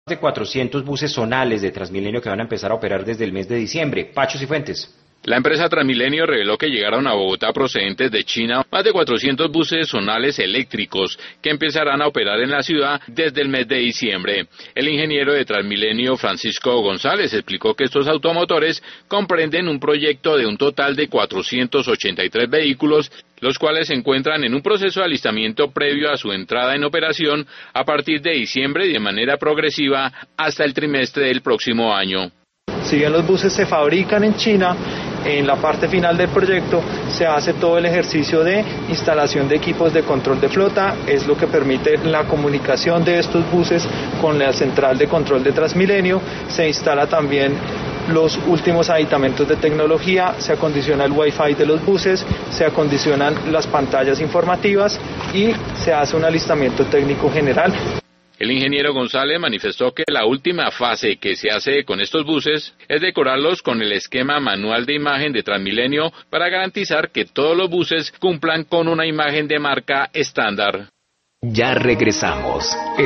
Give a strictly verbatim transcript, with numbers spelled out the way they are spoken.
de cuatrocientos buses zonales de Transmilenio que van a empezar a operar desde el mes de diciembre. Pachos y Fuentes. La empresa Transmilenio reveló que llegaron a Bogotá procedentes de China más de cuatrocientos buses zonales eléctricos que empezarán a operar en la ciudad desde el mes de diciembre. El ingeniero de Transmilenio, Francisco González, explicó que estos automotores comprenden un proyecto de un total de cuatrocientos ochenta y tres vehículos, los cuales se encuentran en un proceso de alistamiento previo a su entrada en operación a partir de diciembre y de manera progresiva hasta el trimestre del próximo año. Si bien los buses se fabrican en China, en la parte final del proyecto se hace todo el ejercicio de instalación de equipos de control de flota, es lo que permite la comunicación de estos buses con la central de control de Transmilenio. Se instala también los últimos aditamentos de tecnología, se acondiciona el wifi de los buses, se acondicionan las pantallas informativas y se hace un alistamiento técnico general. El ingeniero González manifestó que la última fase que se hace con estos buses es decorarlos con el esquema manual de imagen de Transmilenio para garantizar que todos los buses cumplan con una imagen de marca estándar. Ya regresamos.